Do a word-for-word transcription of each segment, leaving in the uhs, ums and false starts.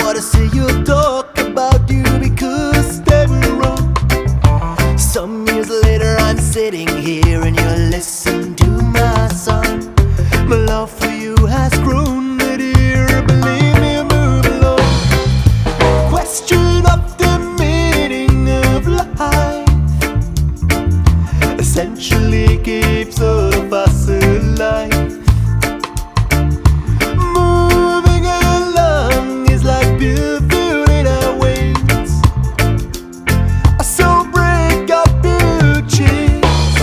what I say you'll talk about you because they were wrong. Some years later I'm sitting here and you listen to my song. My love for you has grown, my dear, believe me, move along. Question of the meaning of life essentially keeps all of us alive. Moving along is like beautiful in our wings, so break up your chains.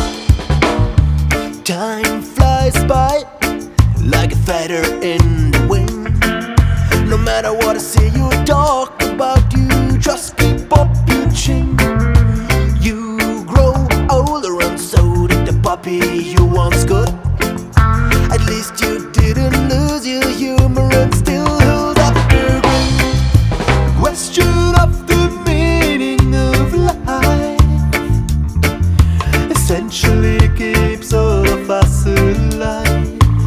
Time flies by like a feather in the wind. No matter what I say you talk about, you just keep up your chin. You grow older and so did the puppy you once got. At least you didn't lose your humor and still hold up your grin. Question of the meaning of life essentially keeps all of us alive.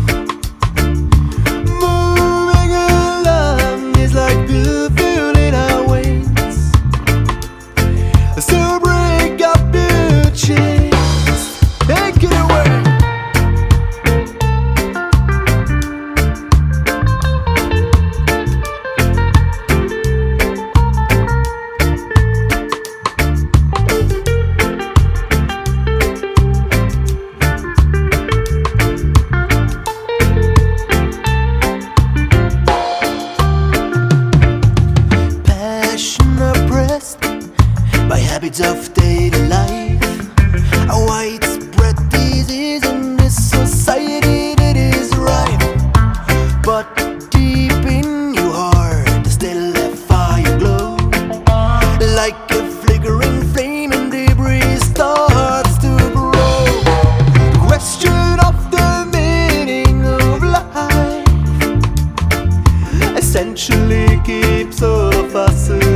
Moving along is like beautiful in our wings, so break up your chains. Take it away. By habits of daily life, a widespread disease in this society that is rife. But deep in your heart, still a fire glow, like a flickering flame and debris starts to grow. The question of the meaning of life essentially keeps all of us alive.